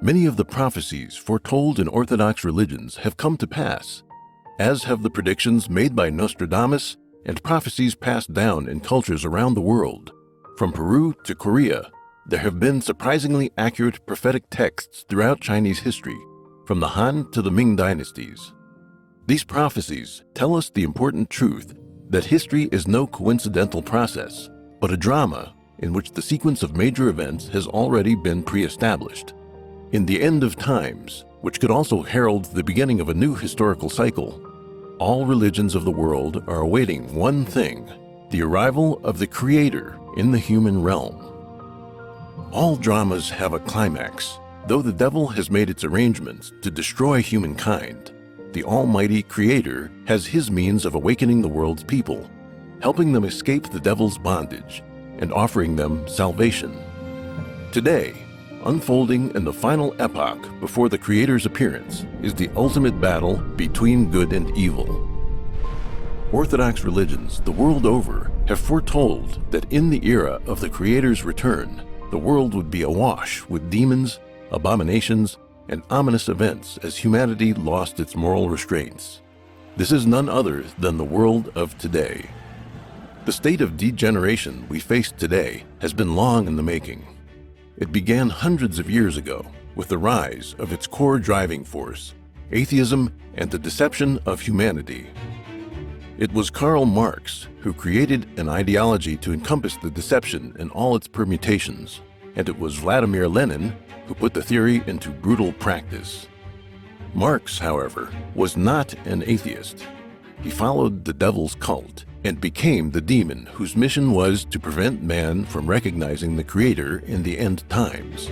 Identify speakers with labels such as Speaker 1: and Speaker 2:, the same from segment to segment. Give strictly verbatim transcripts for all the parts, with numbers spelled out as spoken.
Speaker 1: Many of the prophecies foretold in Orthodox religions have come to pass, as have the predictions made by Nostradamus and prophecies passed down in cultures around the world. From Peru to Korea, there have been surprisingly accurate prophetic texts throughout Chinese history, from the Han to the Ming dynasties. These prophecies tell us the important truth that history is no coincidental process, but a drama in which the sequence of major events has already been pre-established. In the end of times, which could also herald the beginning of a new historical cycle, all religions of the world are awaiting one thing: the arrival of the Creator in the human realm. All dramas have a climax. Though the devil has made its arrangements to destroy humankind, the Almighty Creator has His means of awakening the world's people, helping them escape the devil's bondage and offering them salvation. Today, unfolding in the final epoch before the Creator's appearance, is the ultimate battle between good and evil. Orthodox religions the world over have foretold that in the era of the Creator's return, the world would be awash with demons, abominations, and ominous events as humanity lost its moral restraints. This is none other than the world of today. The state of degeneration we face today has been long in the making. It began hundreds of years ago with the rise of its core driving force, atheism and the deception of humanity. It was Karl Marx who created an ideology to encompass the deception in all its permutations, and it was Vladimir Lenin who put the theory into brutal practice. Marx, however, was not an atheist. He followed the devil's cult and became the demon whose mission was to prevent man from recognizing the Creator in the end times.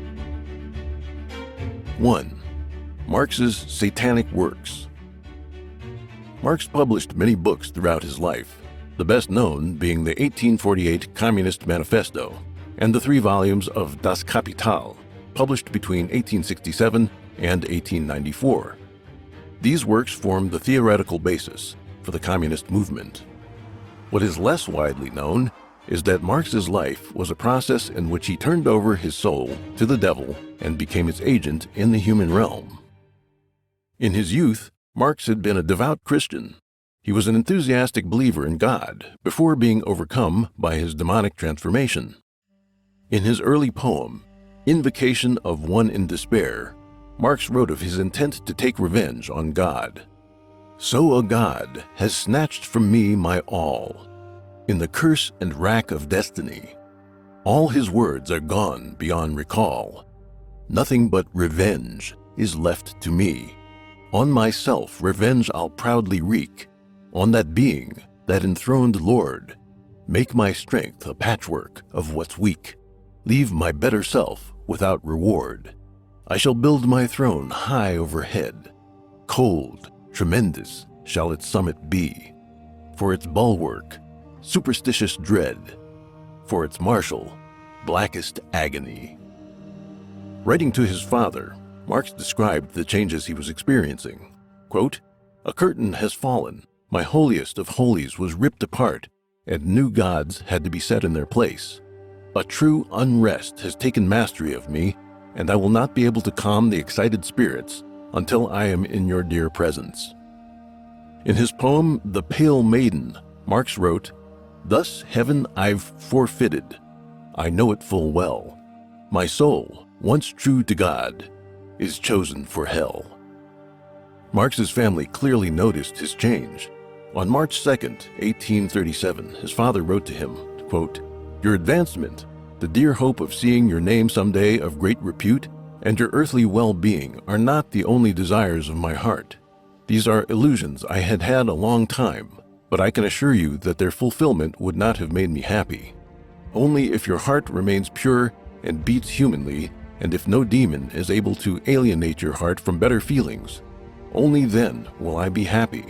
Speaker 1: one. Marx's Satanic Works. Marx published many books throughout his life, the best known being the eighteen forty-eight Communist Manifesto and the three volumes of Das Kapital, published between eighteen sixty-seven and eighteen ninety-four. These works formed the theoretical basis for the communist movement. What is less widely known is that Marx's life was a process in which he turned over his soul to the devil and became its agent in the human realm. In his youth, Marx had been a devout Christian. He was an enthusiastic believer in God before being overcome by his demonic transformation. In his early poem, Invocation of One in Despair, Marx wrote of his intent to take revenge on God. So a God has snatched from me my all, in the curse and rack of destiny. All his words are gone beyond recall. Nothing but revenge is left to me. On myself revenge I'll proudly wreak, on that being, that enthroned Lord. Make my strength a patchwork of what's weak. Leave my better self without reward. I shall build my throne high overhead. Cold, tremendous shall its summit be. For its bulwark, superstitious dread. For its marshal, blackest agony. Writing to his father, Marx described the changes he was experiencing. Quote, "A curtain has fallen. My holiest of holies was ripped apart, and new gods had to be set in their place. A true unrest has taken mastery of me, and I will not be able to calm the excited spirits until I am in your dear presence." In his poem, The Pale Maiden, Marx wrote, "Thus heaven I've forfeited. I know it full well. My soul, once true to God, is chosen for hell." Marx's family clearly noticed his change. On March second, eighteen thirty-seven, his father wrote to him, quote, "Your advancement, the dear hope of seeing your name someday of great repute, and your earthly well-being are not the only desires of my heart. These are illusions I had had a long time, but I can assure you that their fulfillment would not have made me happy. Only if your heart remains pure and beats humanly, and if no demon is able to alienate your heart from better feelings, only then will I be happy."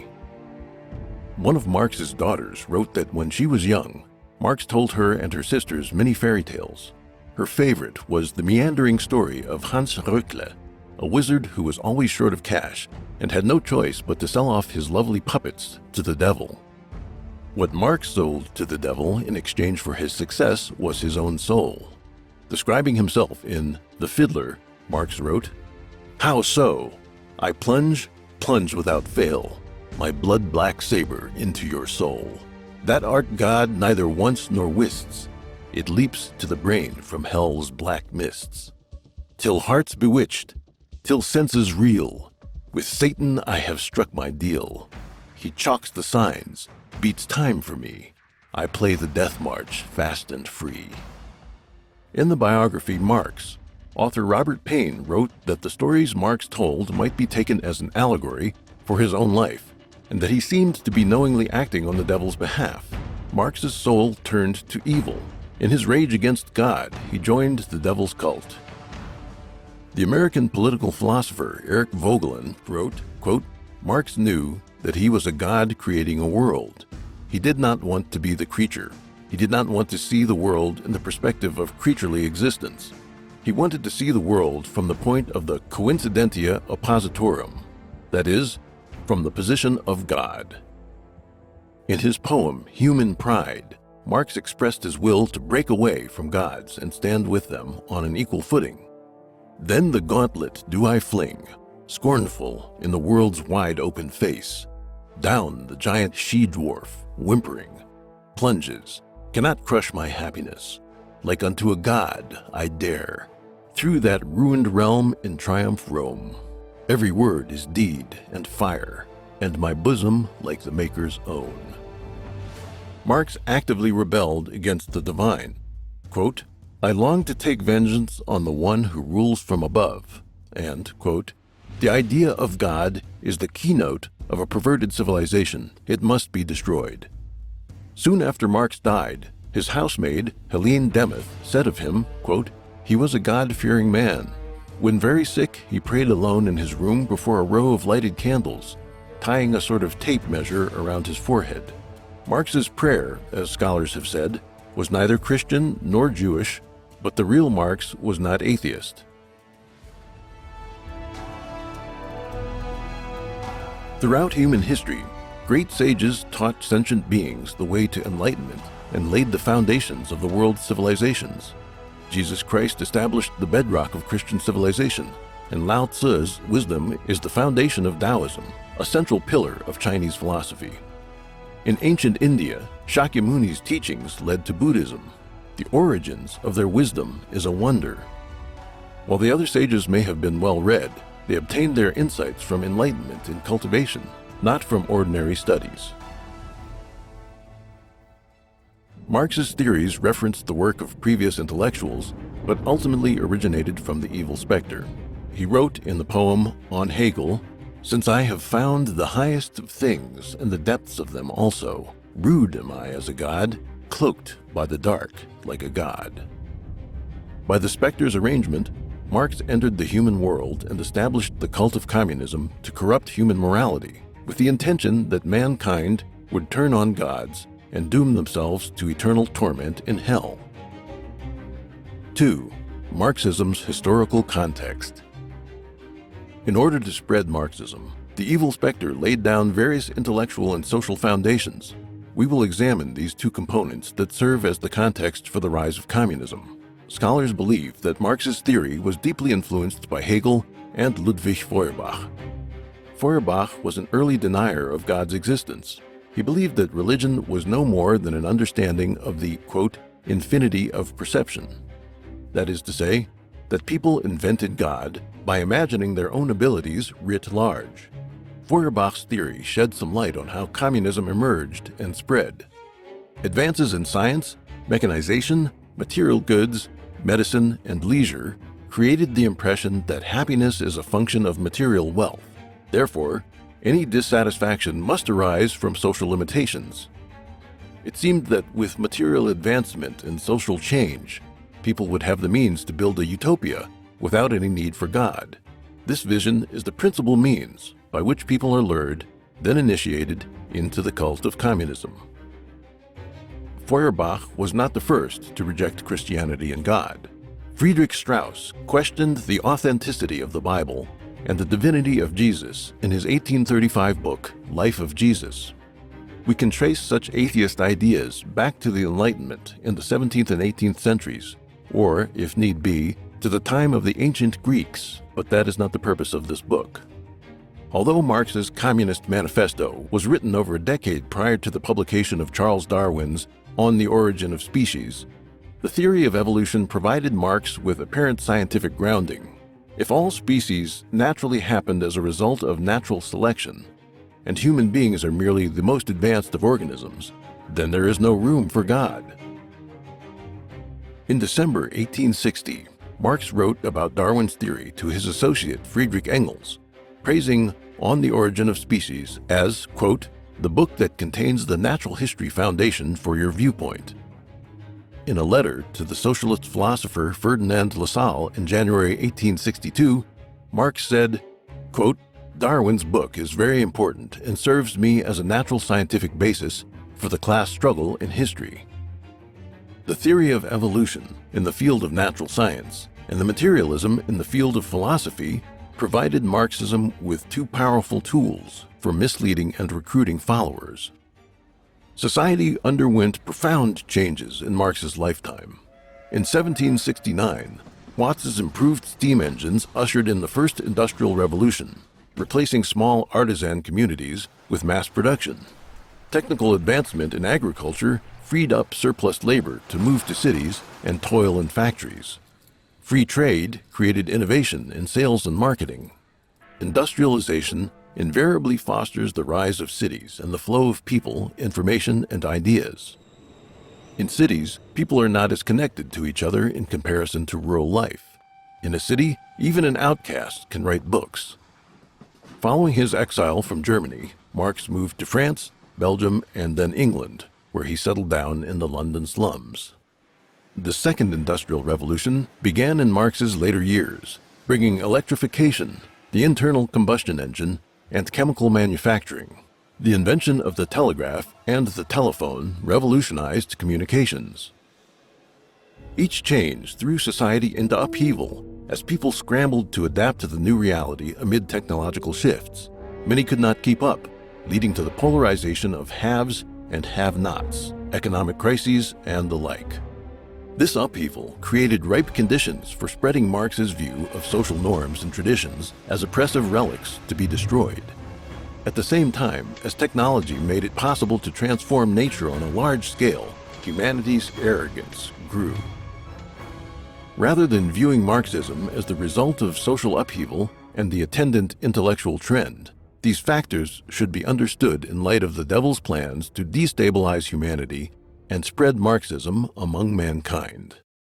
Speaker 1: One of Marx's daughters wrote that when she was young, Marx told her and her sisters many fairy tales. Her favorite was the meandering story of Hans Röckle, a wizard who was always short of cash and had no choice but to sell off his lovely puppets to the devil. What Marx sold to the devil in exchange for his success was his own soul. Describing himself in The Fiddler, Marx wrote, "How so? I plunge, plunge without fail, my blood-black saber into your soul. That art God neither wants nor wists, it leaps to the brain from hell's black mists. Till hearts bewitched, till senses reel, with Satan I have struck my deal. He chalks the signs, beats time for me, I play the death march fast and free." In the biography Marx, author Robert Payne wrote that the stories Marx told might be taken as an allegory for his own life, and that he seemed to be knowingly acting on the devil's behalf. Marx's soul turned to evil. In his rage against God, he joined the devil's cult. The American political philosopher Eric Voegelin wrote, quote, "Marx knew that he was a God creating a world. He did not want to be the creature. He did not want to see the world in the perspective of creaturely existence. He wanted to see the world from the point of the coincidentia oppositorum, that is, from the position of God." In his poem, Human Pride, Marx expressed his will to break away from gods and stand with them on an equal footing. "Then the gauntlet do I fling, scornful in the world's wide open face. Down the giant she-dwarf, whimpering, plunges, cannot crush my happiness. Like unto a god I dare, through that ruined realm in triumph roam. Every word is deed and fire, and my bosom like the Maker's own." Marx actively rebelled against the divine. Quote, "I long to take vengeance on the one who rules from above," and, quote, "The idea of God is the keynote of a perverted civilization. It must be destroyed." Soon after Marx died, his housemaid, Helene Demuth, said of him, quote, "He was a God-fearing man. When very sick, he prayed alone in his room before a row of lighted candles, tying a sort of tape measure around his forehead." Marx's prayer, as scholars have said, was neither Christian nor Jewish, but the real Marx was not atheist. Throughout human history, great sages taught sentient beings the way to enlightenment and laid the foundations of the world's civilizations. Jesus Christ established the bedrock of Christian civilization, and Lao Tzu's wisdom is the foundation of Taoism, a central pillar of Chinese philosophy. In ancient India, Shakyamuni's teachings led to Buddhism. The origins of their wisdom is a wonder. While the other sages may have been well-read, they obtained their insights from enlightenment and cultivation, not from ordinary studies. Marx's theories referenced the work of previous intellectuals, but ultimately originated from the evil specter. He wrote in the poem On Hegel, "Since I have found the highest of things and the depths of them also, rude am I as a god, cloaked by the dark like a god." By the specter's arrangement, Marx entered the human world and established the cult of communism to corrupt human morality, with the intention that mankind would turn on gods and doom themselves to eternal torment in hell. two. Marxism's historical context. In order to spread Marxism, the evil specter laid down various intellectual and social foundations. We will examine these two components that serve as the context for the rise of communism. Scholars believe that Marx's theory was deeply influenced by Hegel and Ludwig Feuerbach. Feuerbach was an early denier of God's existence. He believed that religion was no more than an understanding of the, quote, infinity of perception. That is to say, that people invented God by imagining their own abilities writ large. Feuerbach's theory shed some light on how communism emerged and spread. Advances in science, mechanization, material goods, medicine, and leisure created the impression that happiness is a function of material wealth. Therefore, any dissatisfaction must arise from social limitations. It seemed that with material advancement and social change, people would have the means to build a utopia without any need for God. This vision is the principal means by which people are lured, then initiated, into the cult of communism. Feuerbach was not the first to reject Christianity and God. Friedrich Strauss questioned the authenticity of the Bible and the divinity of Jesus in his eighteen thirty-five book, Life of Jesus. We can trace such atheist ideas back to the Enlightenment in the seventeenth and eighteenth centuries, or, if need be, to to the time of the ancient Greeks, but that is not the purpose of this book. Although Marx's Communist Manifesto was written over a decade prior to the publication of Charles Darwin's On the Origin of Species, the theory of evolution provided Marx with apparent scientific grounding. If all species naturally happened as a result of natural selection, and human beings are merely the most advanced of organisms, then there is no room for God. In December eighteen sixty, Marx wrote about Darwin's theory to his associate Friedrich Engels, praising On the Origin of Species as, quote, the book that contains the natural history foundation for your viewpoint. In a letter to the socialist philosopher Ferdinand Lassalle in January eighteen sixty-two, Marx said, quote, Darwin's book is very important and serves me as a natural scientific basis for the class struggle in history. The theory of evolution in the field of natural science and the materialism in the field of philosophy provided Marxism with two powerful tools for misleading and recruiting followers. Society underwent profound changes in Marx's lifetime. In seventeen sixty-nine, Watts's improved steam engines ushered in the first industrial revolution, replacing small artisan communities with mass production. Technical advancement in agriculture freed up surplus labor to move to cities and toil in factories. Free trade created innovation in sales and marketing. Industrialization invariably fosters the rise of cities and the flow of people, information, and ideas. In cities, people are not as connected to each other in comparison to rural life. In a city, even an outcast can write books. Following his exile from Germany, Marx moved to France, Belgium, and then England, where he settled down in the London slums. The Second Industrial Revolution began in Marx's later years, bringing electrification, the internal combustion engine, and chemical manufacturing. The invention of the telegraph and the telephone revolutionized communications. Each change threw society into upheaval as people scrambled to adapt to the new reality amid technological shifts. Many could not keep up, leading to the polarization of haves and have-nots, economic crises, and the like. This upheaval created ripe conditions for spreading Marx's view of social norms and traditions as oppressive relics to be destroyed. At the same time, as technology made it possible to transform nature on a large scale, humanity's arrogance grew. Rather than viewing Marxism as the result of social upheaval and the attendant intellectual trend, these factors should be understood in light of the devil's plans to destabilize humanity and spread Marxism among mankind.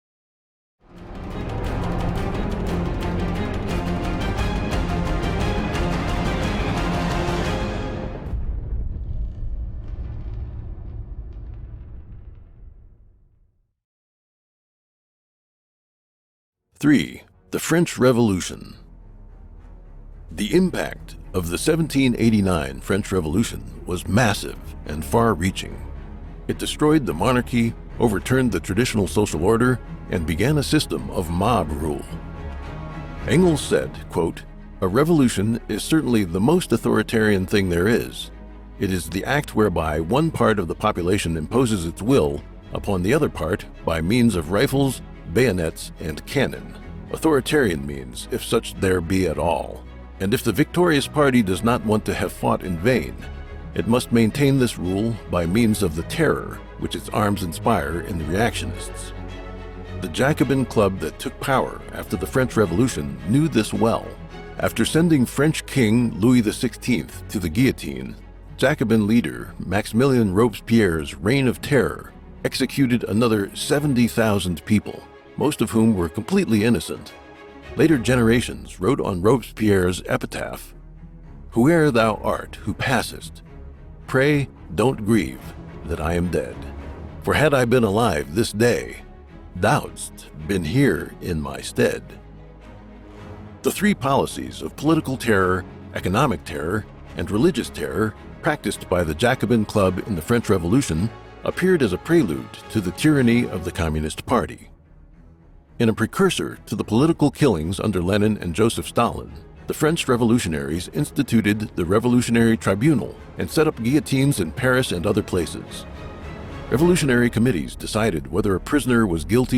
Speaker 1: Three. The French Revolution. The impact of the seventeen eighty-nine French Revolution was massive and far-reaching. It destroyed the monarchy, overturned the traditional social order, and began a system of mob rule. Engels said, quote, "A revolution is certainly the most authoritarian thing there is. It is the act whereby one part of the population imposes its will upon the other part by means of rifles, bayonets, and cannon. Authoritarian means, if such there be at all. And if the victorious party does not want to have fought in vain, it must maintain this rule by means of the terror which its arms inspire in the reactionists." The Jacobin club that took power after the French Revolution knew this well. After sending French King Louis the sixteenth to the guillotine, Jacobin leader Maximilien Robespierre's reign of terror executed another seventy thousand people, most of whom were completely innocent. Later generations wrote on Robespierre's epitaph, "Whoe'er thou art who passest, pray don't grieve that I am dead. For had I been alive this day, thou'dst been here in my stead." The three policies of political terror, economic terror, and religious terror practiced by the Jacobin Club in the French Revolution appeared as a prelude to the tyranny of the Communist Party. In a precursor to the political killings under Lenin and Joseph Stalin, the French revolutionaries instituted the Revolutionary Tribunal and set up guillotines in Paris and other places. Revolutionary committees decided whether a prisoner was guilty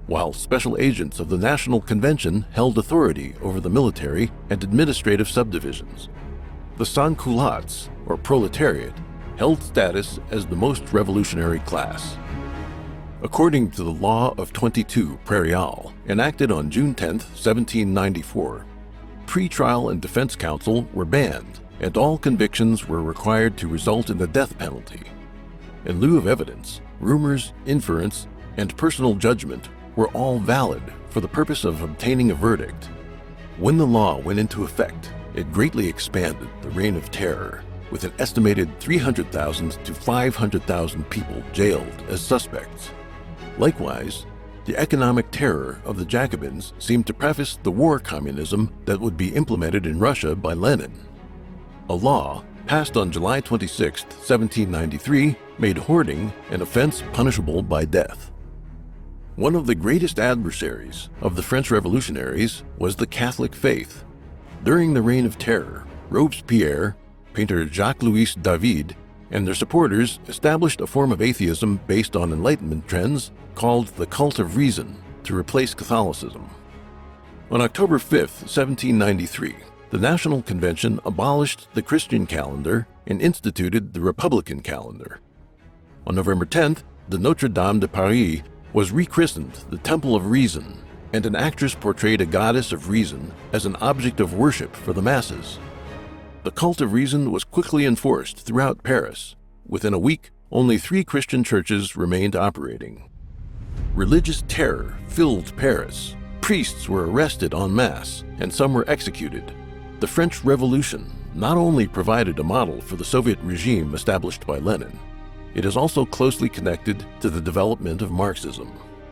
Speaker 1: while special agents of the National Convention held authority over the military and administrative subdivisions. The sans-culottes, or proletariat, held status as the most revolutionary class. According to the Law of twenty-two Prairial, enacted on June tenth, seventeen ninety-four, pre-trial and defense counsel were banned, and all convictions were required to result in the death penalty. In lieu of evidence, rumors, inference, and personal judgment were all valid for the purpose of obtaining a verdict. When the law went into effect, it greatly expanded the Reign of Terror, with an estimated three hundred thousand to five hundred thousand people jailed as suspects. Likewise, the economic terror of the Jacobins seemed to preface the war communism that would be implemented in Russia by Lenin. A law passed on July twenty-sixth, seventeen ninety-three, made hoarding an offense punishable by death. One of the greatest adversaries of the French revolutionaries was the Catholic faith. During the Reign of Terror, Robespierre, painter Jacques-Louis David, and their supporters established a form of atheism based on Enlightenment trends called the Cult of Reason to replace Catholicism. On October fifth, seventeen ninety-three, the National Convention abolished the Christian calendar and instituted the Republican calendar. On November tenth, the Notre Dame de Paris was rechristened the Temple of Reason, and an actress portrayed a goddess of reason as an object of worship for the masses. The Cult of Reason was quickly enforced throughout Paris. Within a week, only three Christian churches remained operating. Religious terror filled Paris. Priests were arrested en masse, and some were executed. The French Revolution not only provided a model for the Soviet regime established by Lenin, it is also closely connected to the development of Marxism.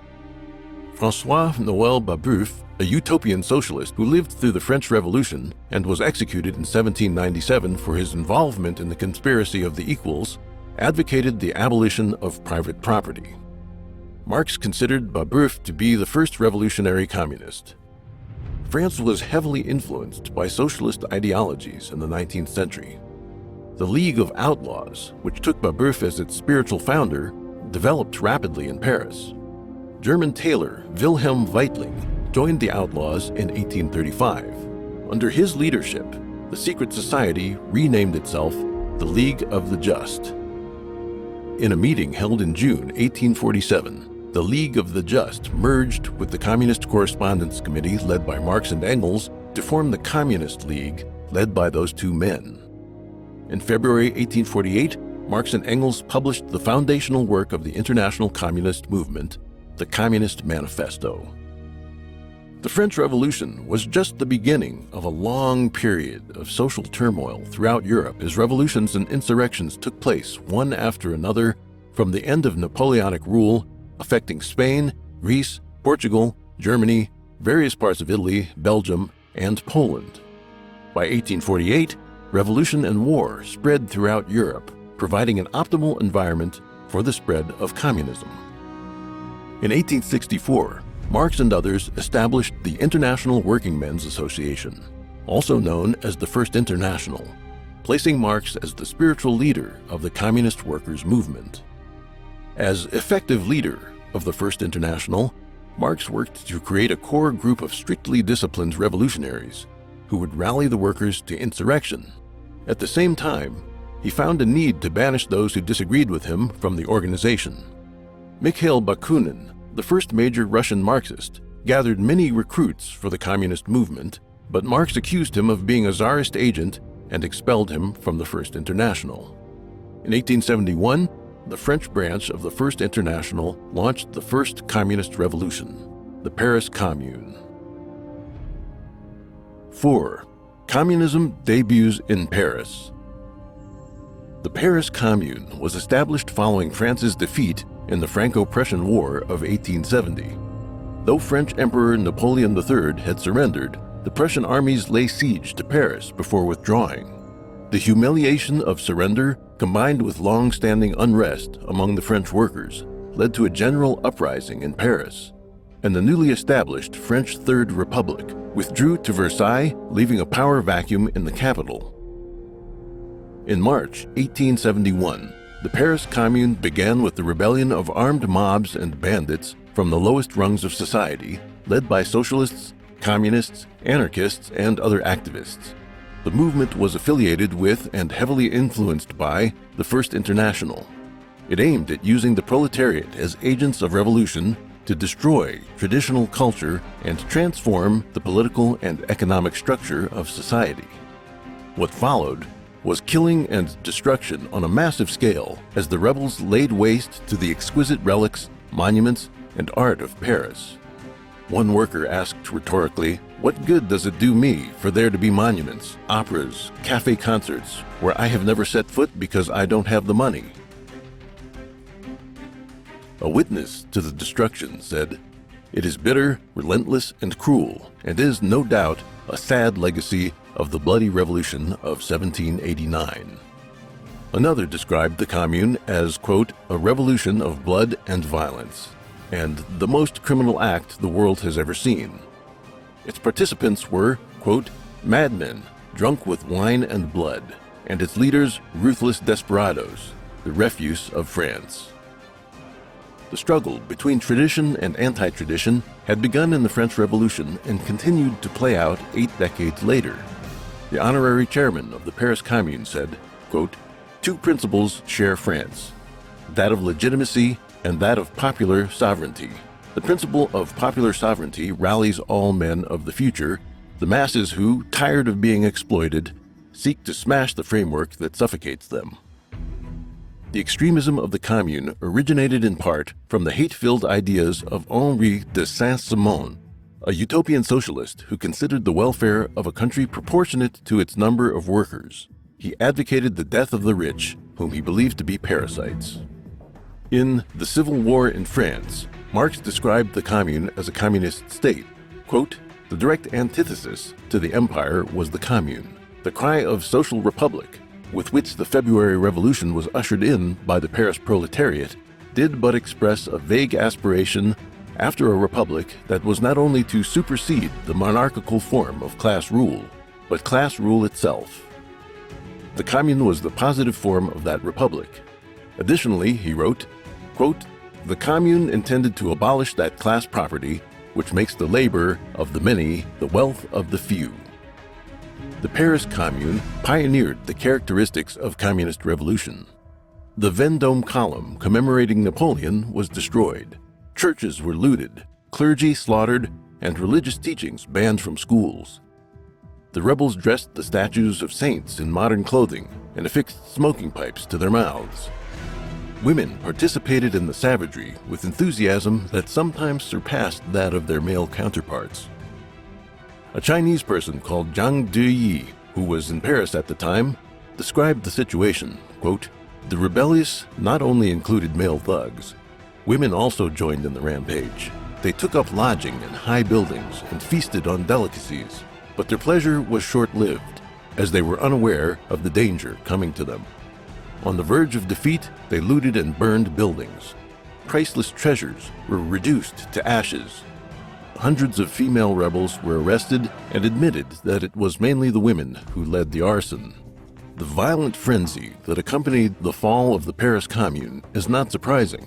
Speaker 1: François-Noël Babeuf, a utopian socialist who lived through the French Revolution and was executed in seventeen ninety-seven for his involvement in the conspiracy of the equals, advocated the abolition of private property. Marx considered Babeuf to be the first revolutionary communist. France was heavily influenced by socialist ideologies in the nineteenth century. The League of Outlaws, which took Babeuf as its spiritual founder, developed rapidly in Paris. German tailor Wilhelm Weitling joined the Outlaws in eighteen thirty-five. Under his leadership, the secret society renamed itself the League of the Just. In a meeting held in June eighteen forty-seven, the League of the Just merged with the Communist Correspondence Committee led by Marx and Engels to form the Communist League led by those two men. In February eighteen forty-eight, Marx and Engels published the foundational work of the international communist movement, the Communist Manifesto. The French Revolution was just the beginning of a long period of social turmoil throughout Europe as revolutions and insurrections took place one after another from the end of Napoleonic rule, affecting Spain, Greece, Portugal, Germany, various parts of Italy, Belgium, and Poland. By eighteen forty-eight, revolution and war spread throughout Europe, providing an optimal environment for the spread of communism. In eighteen sixty-four, Marx and others established the International Working Men's Association, also known as the First International, placing Marx as the spiritual leader of the communist workers' movement. As effective leader of the First International, Marx worked to create a core group of strictly disciplined revolutionaries who would rally the workers to insurrection. At the same time, he found a need to banish those who disagreed with him from the organization. Mikhail Bakunin, the first major Russian Marxist, gathered many recruits for the communist movement, but Marx accused him of being a Tsarist agent and expelled him from the First International. In eighteen seventy-one, the French branch of the First International launched the first communist revolution, the Paris Commune. four. Communism debuts in Paris. The Paris Commune was established following France's defeat in the Franco-Prussian War of eighteen seventy. Though French Emperor Napoleon the Third had surrendered, the Prussian armies lay siege to Paris before withdrawing. The humiliation of surrender, combined with long-standing unrest among the French workers, led to a general uprising in Paris, and the newly established French Third Republic withdrew to Versailles, leaving a power vacuum in the capital. In March eighteen seventy-one, the Paris Commune began with the rebellion of armed mobs and bandits from the lowest rungs of society, led by socialists, communists, anarchists, and other activists. The movement was affiliated with and heavily influenced by the First International. It aimed at using the proletariat as agents of revolution to destroy traditional culture and transform the political and economic structure of society. What followed was killing and destruction on a massive scale as the rebels laid waste to the exquisite relics, monuments, and art of Paris. One worker asked rhetorically, "What good does it do me for there to be monuments, operas, cafe concerts, where I have never set foot because I don't have the money?" A witness to the destruction said, "It is bitter, relentless, and cruel, and is, no doubt, a sad legacy of the bloody revolution of seventeen eighty-nine. Another described the Commune as, quote, "a revolution of blood and violence, and the most criminal act the world has ever seen. Its participants were, quote, madmen, drunk with wine and blood, and its leaders ruthless desperados, the refuse of France." The struggle between tradition and anti-tradition had begun in the French Revolution and continued to play out eight decades later. The honorary chairman of the Paris Commune said, quote, "Two principles share France, that of legitimacy and that of popular sovereignty. The principle of popular sovereignty rallies all men of the future, the masses who, tired of being exploited, seek to smash the framework that suffocates them." The extremism of the Commune originated in part from the hate-filled ideas of Henri de Saint-Simon, a utopian socialist who considered the welfare of a country proportionate to its number of workers. He advocated the death of the rich, whom he believed to be parasites. In The Civil War in France, Marx described the Commune as a communist state. Quote, "The direct antithesis to the empire was the Commune, the cry of social republic, with which the February Revolution was ushered in by the Paris proletariat, did but express a vague aspiration after a republic that was not only to supersede the monarchical form of class rule, but class rule itself. The Commune was the positive form of that republic. Additionally," he wrote, quote, "the Commune intended to abolish that class property which makes the labor of the many the wealth of the few." The Paris Commune pioneered the characteristics of communist revolution. The Vendôme column commemorating Napoleon was destroyed. Churches were looted, clergy slaughtered, and religious teachings banned from schools. The rebels dressed the statues of saints in modern clothing and affixed smoking pipes to their mouths. Women participated in the savagery with enthusiasm that sometimes surpassed that of their male counterparts. A Chinese person called Zhang Duyi, who was in Paris at the time, described the situation, quote, "The rebellious not only included male thugs, women also joined in the rampage. They took up lodging in high buildings and feasted on delicacies, but their pleasure was short-lived, as they were unaware of the danger coming to them. On the verge of defeat, they looted and burned buildings. Priceless treasures were reduced to ashes. Hundreds of female rebels were arrested and admitted that it was mainly the women who led the arson." The violent frenzy that accompanied the fall of the Paris Commune is not surprising.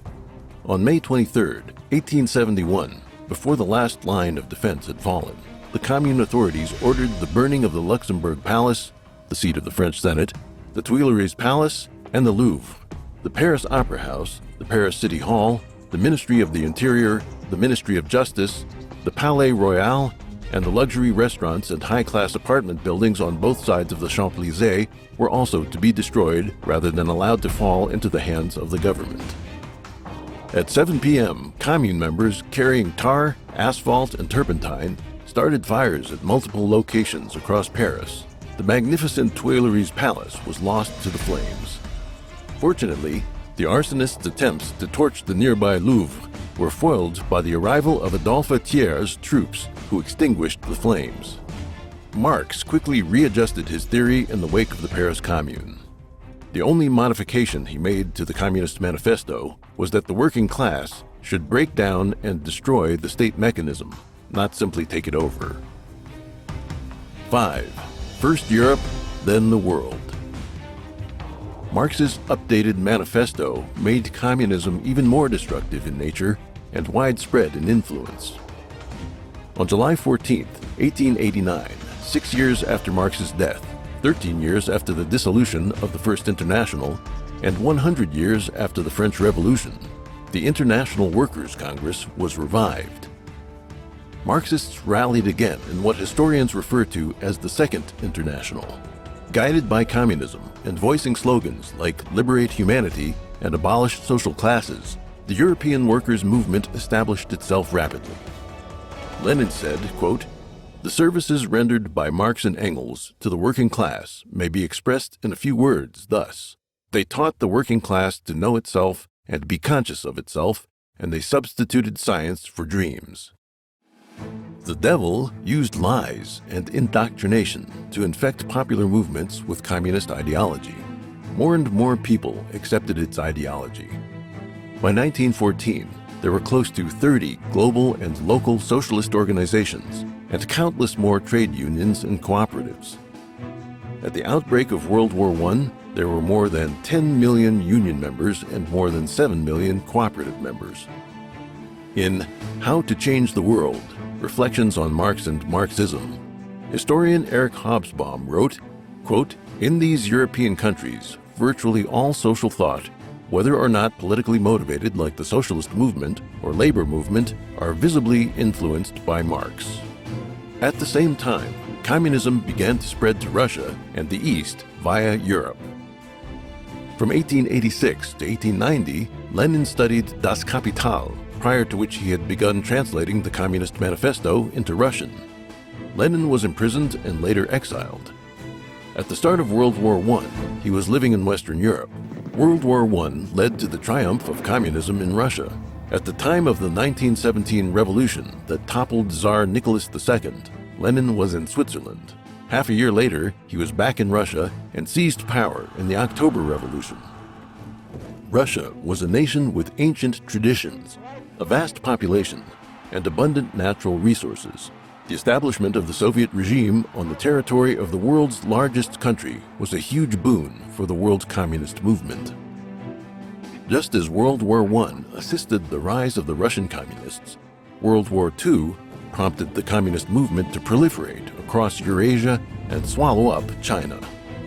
Speaker 1: On May twenty-third, eighteen seventy-one, before the last line of defense had fallen, the Commune authorities ordered the burning of the Luxembourg Palace, the seat of the French Senate, the Tuileries Palace, and the Louvre, the Paris Opera House, the Paris City Hall, the Ministry of the Interior, the Ministry of Justice, the Palais Royal, and the luxury restaurants and high-class apartment buildings on both sides of the Champs-Élysées were also to be destroyed rather than allowed to fall into the hands of the government. At seven p.m., Commune members carrying tar, asphalt, and turpentine started fires at multiple locations across Paris. The magnificent Tuileries Palace was lost to the flames. Fortunately, the arsonists' attempts to torch the nearby Louvre were foiled by the arrival of Adolphe Thiers' troops, who extinguished the flames. Marx quickly readjusted his theory in the wake of the Paris Commune. The only modification he made to the Communist Manifesto was that the working class should break down and destroy the state mechanism, not simply take it over. five. First Europe, then the world. Marx's updated manifesto made communism even more destructive in nature and widespread in influence. On July fourteenth, eighteen eighty-nine, six years after Marx's death, thirteen years after the dissolution of the First International, and one hundred years after the French Revolution, the International Workers' Congress was revived. Marxists rallied again in what historians refer to as the Second International. Guided by communism and voicing slogans like "Liberate Humanity" and "Abolish Social Classes," the European workers' movement established itself rapidly. Lenin said, quote, "The services rendered by Marx and Engels to the working class may be expressed in a few words thus. They taught the working class to know itself and be conscious of itself, and they substituted science for dreams." The devil used lies and indoctrination to infect popular movements with communist ideology. More and more people accepted its ideology. By nineteen fourteen, there were close to thirty global and local socialist organizations and countless more trade unions and cooperatives. At the outbreak of World War One, there were more than ten million union members and more than seven million cooperative members. In How to Change the World, Reflections on Marx and Marxism, historian Eric Hobsbawm wrote, quote, "In these European countries, virtually all social thought, whether or not politically motivated like the socialist movement or labor movement, are visibly influenced by Marx." At the same time, communism began to spread to Russia and the East via Europe. From eighteen eighty-six to eighteen ninety, Lenin studied Das Kapital, prior to which he had begun translating the Communist Manifesto into Russian. Lenin was imprisoned and later exiled. At the start of World War One, he was living in Western Europe. World War One led to the triumph of communism in Russia. At the time of the nineteen seventeen revolution that toppled Tsar Nicholas the Second, Lenin was in Switzerland. Half a year later, he was back in Russia and seized power in the October Revolution. Russia was a nation with ancient traditions, a vast population, and abundant natural resources. The establishment of the Soviet regime on the territory of the world's largest country was a huge boon for the world communist movement. Just as World War One assisted the rise of the Russian communists, World War Two prompted the communist movement to proliferate across Eurasia and swallow up China.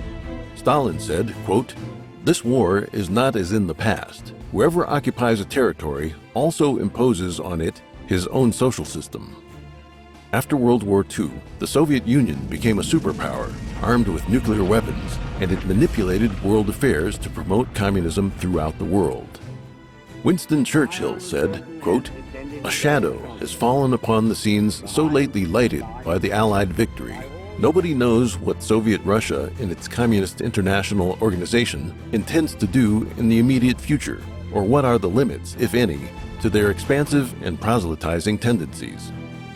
Speaker 1: Stalin said, quote, "This war is not as in the past. Whoever occupies a territory also imposes on it his own social system." After World War Two, the Soviet Union became a superpower, armed with nuclear weapons, and it manipulated world affairs to promote communism throughout the world. Winston Churchill said, quote, "A shadow has fallen upon the scenes so lately lighted by the Allied victory. Nobody knows what Soviet Russia and its Communist International Organization intends to do in the immediate future, or what are the limits, if any, to their expansive and proselytizing tendencies."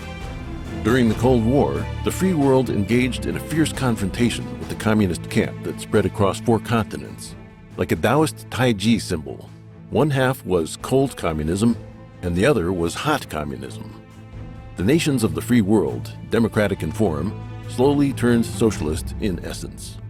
Speaker 1: During the Cold War, the free world engaged in a fierce confrontation with the communist camp that spread across four continents. Like a Taoist Taiji symbol, one half was cold communism and the other was hot communism. The nations of the free world, democratic in form, slowly turned socialist in essence.